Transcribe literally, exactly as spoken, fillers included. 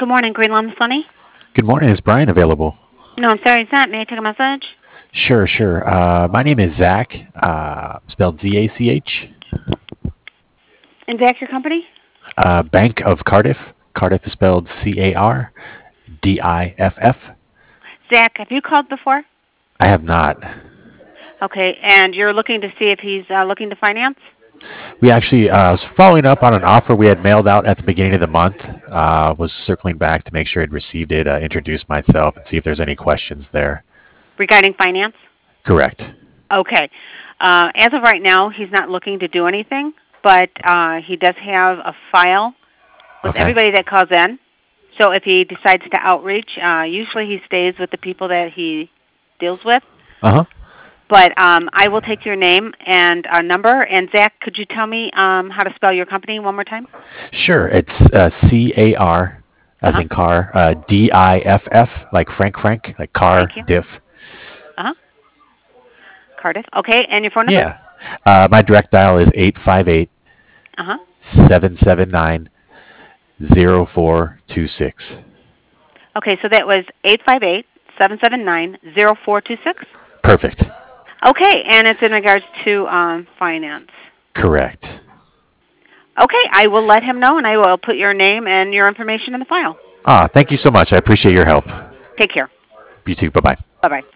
Good morning, Green Llama Sunny. Good morning. Is Brian available? No, I'm sorry, it's not. May I take a message? Sure, sure. Uh, my name is Zach, uh, spelled Z A C H. And Zach, your company? Uh, Bank of Cardiff. Cardiff is spelled C A R D I F F. Zach, have you called before? I have not. Okay, and you're looking to see if he's uh, looking to finance? We actually uh, was following up on an offer we had mailed out at the beginning of the month. Uh, was circling back to make sure I'd received it, uh, introduce myself, and see if there's any questions there. Regarding finance? Correct. Okay. Uh, as of right now, he's not looking to do anything, but uh, he does have a file with Okay. everybody that calls in. So if he decides to outreach, uh, usually he stays with the people that he deals with. Uh huh. But um, I will take your name and uh, number. And Zach, could you tell me um, how to spell your company one more time? Sure. It's uh, C A R, as Uh-huh. in car, uh, D I F F, like Frank Frank, like car, Thank you. diff. Uh-huh. Cardiff. Okay, and your phone number? Yeah. Uh, my direct dial is eight five eight, Uh-huh. seven seven nine, zero four two six. Okay, so that was eight five eight, seven seven nine, zero four two six? Perfect. Okay, and it's in regards to um, finance. Correct. Okay, I will let him know, and I will put your name and your information in the file. Ah, thank you so much. I appreciate your help. Take care. You too. Bye bye. Bye-bye.